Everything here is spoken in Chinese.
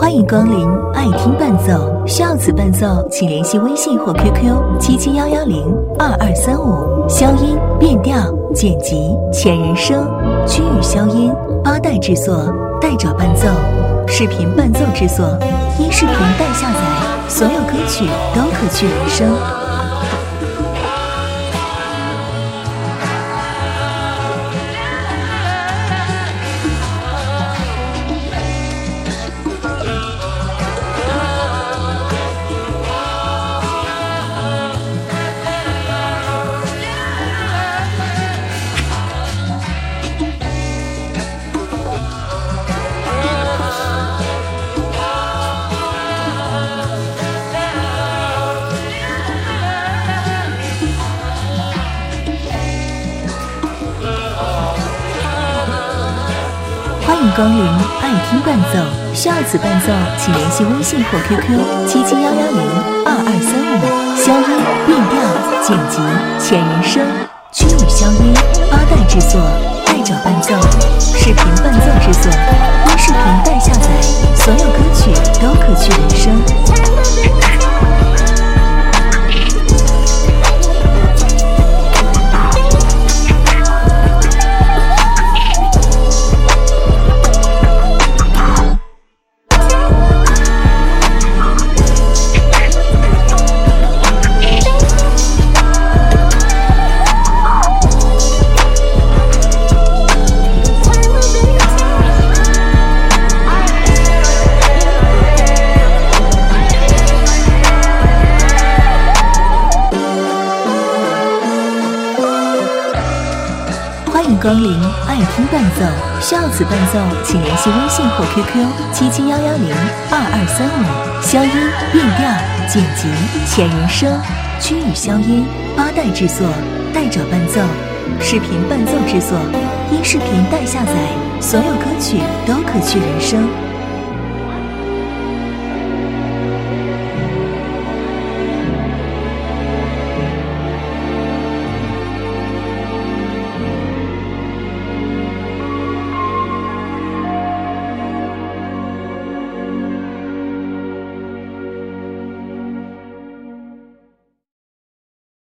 欢迎光临爱听伴奏，需要此伴奏请联系微信或 QQ771102235。消音、变调、剪辑、前人声、区域消音、八代制作、带着伴奏、视频伴奏制作、音视频带下载，所有歌曲都可去人声。欢迎光临爱听伴奏，需要此伴奏请联系微信或 QQ771102235。消音、变调、剪辑、前人声、区域消音、八代制作、带着伴奏、视频伴奏制作、音视频带下载，所有歌曲都可去人声。欢迎光临爱听伴奏，需要此伴奏请联系微信或 QQ771102235。消音、变调、剪辑、前人声、区域消音、八代制作、带着伴奏、视频伴奏制作、音视频带下载，所有歌曲都可去人声。